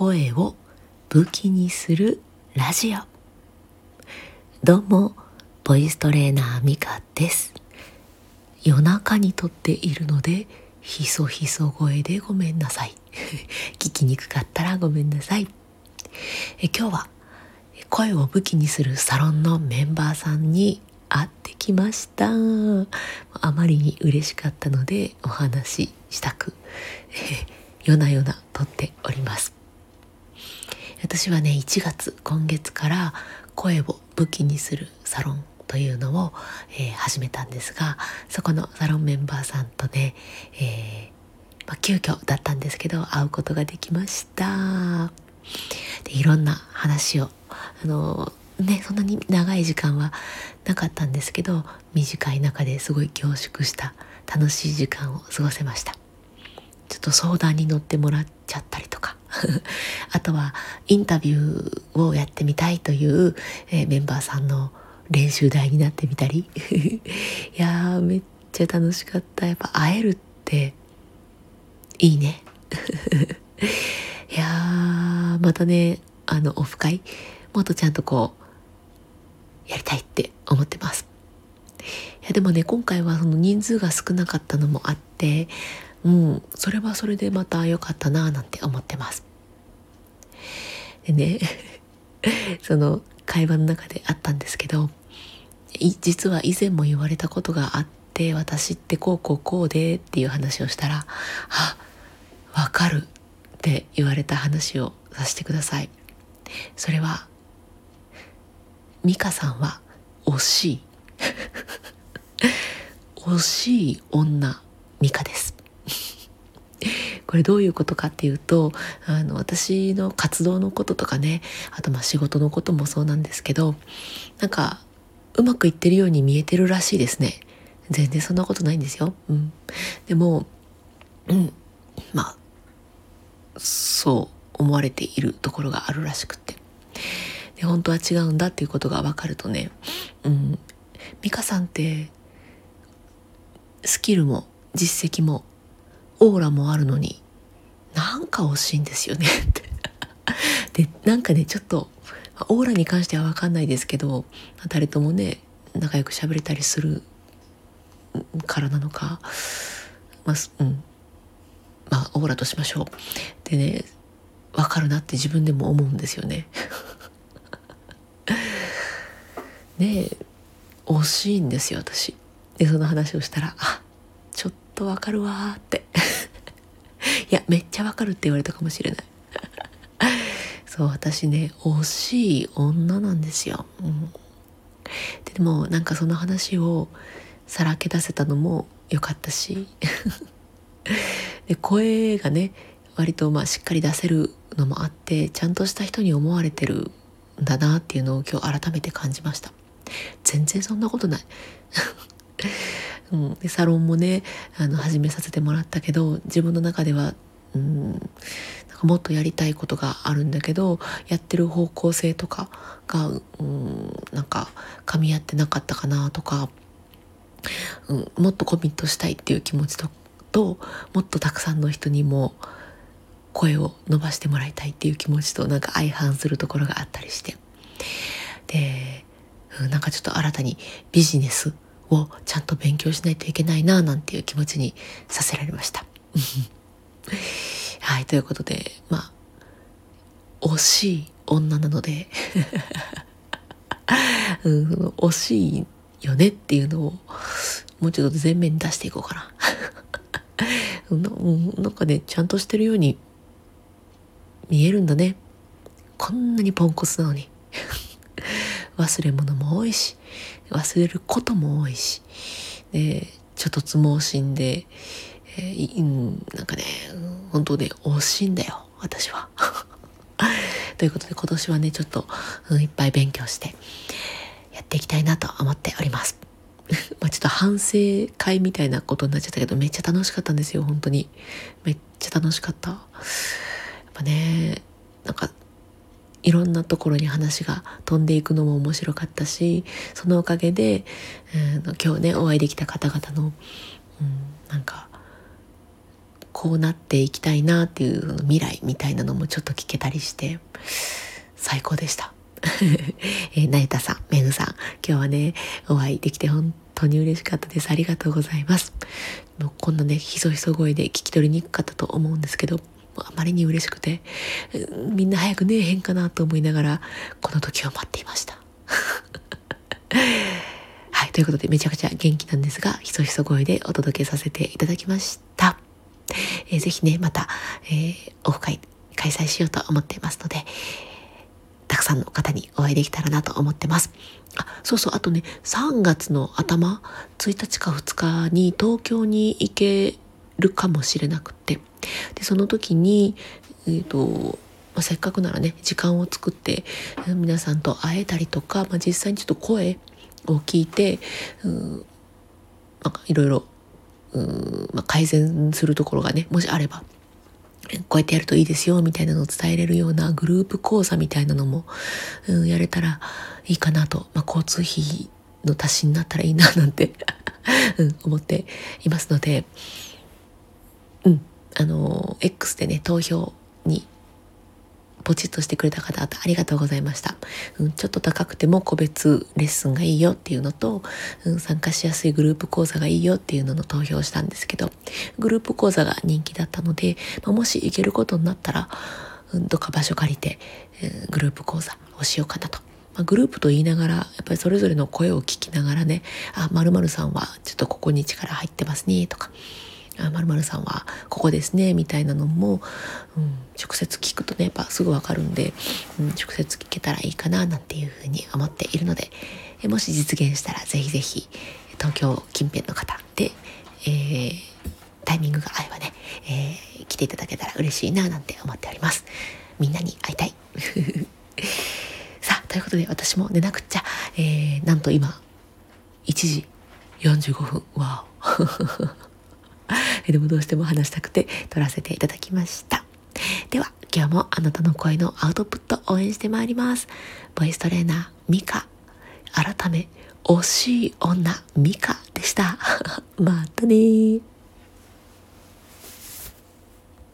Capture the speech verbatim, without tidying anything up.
声を武器にするラジオ。どうもボイストレーナーミカです。夜中に撮っているのでひそひそ声でごめんなさい聞きにくかったらごめんなさい。え今日は声を武器にするサロンのメンバーさんに会ってきました。あまりに嬉しかったのでお話ししたく夜な夜な撮っております。私はねいちがつ今月から声を武器にするサロンというのを、えー、始めたんですが、そこのサロンメンバーさんとね、えーまあ、急遽だったんですけど会うことができました。でいろんな話をあのー、ねそんなに長い時間はなかったんですけど、短い中ですごい凝縮した楽しい時間を過ごせました。ちょっと相談に乗ってもらっちゃったりとかあとはインタビューをやってみたいという、えー、メンバーさんの練習台になってみたりいやーめっちゃ楽しかった。やっぱ会えるっていいねいやーまたねあのオフ会もっとちゃんとこうやりたいって思ってます。いやでもね今回はその人数が少なかったのもあってうん、それはそれでまた良かったなぁなんて思ってます。でねその会話の中であったんですけど、実は以前も言われたことがあって、私ってこうこうこうでっていう話をしたら、あ、わかるって言われた話をさせてください。それはミカさんは惜しい惜しい女ミカです。これどういうことかっていうと、あの私の活動のこととかね、あとまあ仕事のこともそうなんですけど、なんかうまくいってるように見えてるらしいですね。全然そんなことないんですよ。うん、でも、うん、まあそう思われているところがあるらしくて、で本当は違うんだっていうことが分かるとね、うん、美香さんってスキルも実績もオーラもあるのになんか惜しいんですよねってでなんかねちょっとオーラに関しては分かんないですけど、誰ともね仲良く喋れたりするからなのか、まあうんまあオーラとしましょう。でね分かるなって自分でも思うんですよねねえ惜しいんですよ私。でその話をしたら、あちょっと分かるわーっていやめっちゃ分かるって言われたかもしれないそう私ね惜しい女なんですよ、うん、で, でもなんかその話をさらけ出せたのも良かったしで声がね割とまあしっかり出せるのもあってちゃんとした人に思われてるんだなっていうのを今日改めて感じました。全然そんなことないうん、でサロンもねあの始めさせてもらったけど、自分の中ではうんなんかもっとやりたいことがあるんだけど、やってる方向性とかがうんなんか噛み合ってなかったかなとか、うん、もっとコミットしたいっていう気持ちと、ともっとたくさんの人にも声を伸ばしてもらいたいっていう気持ちとなんか相反するところがあったりして、で、うん、なんかちょっと新たにビジネスをちゃんと勉強しないといけないななんていう気持ちにさせられましたはい、ということでまあ惜しい女なので、うん、その惜しいよねっていうのをもうちょっと前面に出していこうかなな, なんかねちゃんとしてるように見えるんだね。こんなにポンコツなのに忘れ物も多いし忘れることも多いし、でちょっとつ盲信で、えーうん、なんかね本当ね惜しいんだよ私はということで今年はねちょっと、うん、いっぱい勉強してやっていきたいなと思っておりますまあちょっと反省会みたいなことになっちゃったけど、めっちゃ楽しかったんですよ。本当にめっちゃ楽しかった。やっぱねなんかいろんなところに話が飛んでいくのも面白かったし、そのおかげで、えー、今日ねお会いできた方々の、うん、なんかこうなっていきたいなっていう未来みたいなのもちょっと聞けたりして最高でしたえー、なゆたさん、めぐさん、今日はねお会いできて本当に嬉しかったです。ありがとうございます。もうこんなねひそひそ声で聞き取りにくかったと思うんですけど、あまりに嬉しくてみんな早くねえへんかなと思いながらこの時を待っていましたはい、ということでめちゃくちゃ元気なんですがひそひそ声でお届けさせていただきました。えー、ぜひねまた、えー、オフ会開催しようと思っていますので、たくさんの方にお会いできたらなと思ってます。あ、そうそう、あとねさんがつの頭ついたちかふつかに東京に行けるかもしれなくて、でその時に、えーとまあ、せっかくならね時間を作って皆さんと会えたりとか、まあ、実際にちょっと声を聞いてうんなんかいろいろうん、まあ、改善するところがねもしあればこうやってやるといいですよみたいなのを伝えれるようなグループ講座みたいなのも、うん、やれたらいいかなと、まあ、交通費の足しになったらいいななんて、うん、思っていますので、うんあの X でね投票にポチッとしてくれた方々ありがとうございました、うん、ちょっと高くても個別レッスンがいいよっていうのと、うん、参加しやすいグループ講座がいいよっていうのの投票したんですけど、グループ講座が人気だったので、まあ、もし行けることになったら、うん、どっか場所借りて、うん、グループ講座をしようかなと。まあ、グループと言いながらやっぱりそれぞれの声を聞きながらね、あ、〇〇さんはちょっとここに力入ってますねとか、〇〇さんはここですねみたいなのも、うん、直接聞くとねやっぱすぐわかるんで、うん、直接聞けたらいいかななんていうふうに思っているので、えもし実現したらぜひぜひ東京近辺の方で、えー、タイミングが合えばね、えー、来ていただけたら嬉しいななんて思っております。みんなに会いたいさあということで私も寝なくっちゃ、えー、なんと今いちじよんじゅうごふん、わおでもどうしても話したくて撮らせていただきました。では今日もあなたの声のアウトプット応援してまいります。ボイストレーナーミカ、改め惜しい女ミカでしたまたね。